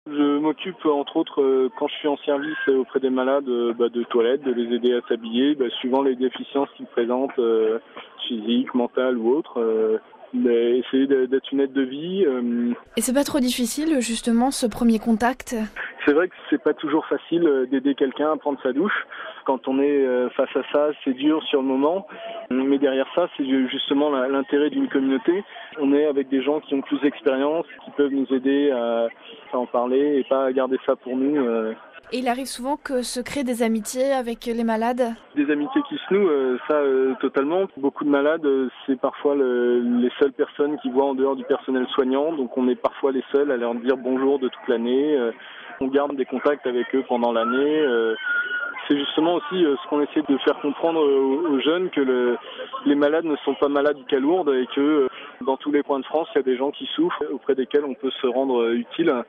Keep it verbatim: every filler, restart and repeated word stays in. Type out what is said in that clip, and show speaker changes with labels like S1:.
S1: Je m'occupe entre autres euh, quand je suis en service auprès des malades euh, bah, de toilettes, de les aider à s'habiller, bah, suivant les déficiences qu'ils présentent, euh, physiques, mentales ou autres. Euh, mais essayer d'être une aide de vie. Euh.
S2: Et c'est pas trop difficile justement ce premier contact?
S1: C'est vrai que c'est pas toujours facile d'aider quelqu'un à prendre sa douche. Quand on est face à ça, c'est dur sur le moment. Mais derrière ça, c'est justement l'intérêt d'une communauté. On est avec des gens qui ont plus d'expérience, qui peuvent nous aider à en parler et pas à garder ça pour nous.
S2: Et il arrive souvent que se créent des amitiés avec les malades?
S1: Des amitiés qui se nouent, ça euh, totalement. Beaucoup de malades, c'est parfois le, les seules personnes qui voient en dehors du personnel soignant. Donc on est parfois les seuls à leur dire bonjour de toute l'année. Euh, on garde des contacts avec eux pendant l'année. Euh, c'est justement aussi euh, ce qu'on essaie de faire comprendre aux, aux jeunes, que le, les malades ne sont pas malades qu'à Lourdes et que euh, dans tous les coins de France, il y a des gens qui souffrent auprès desquels on peut se rendre euh, utile.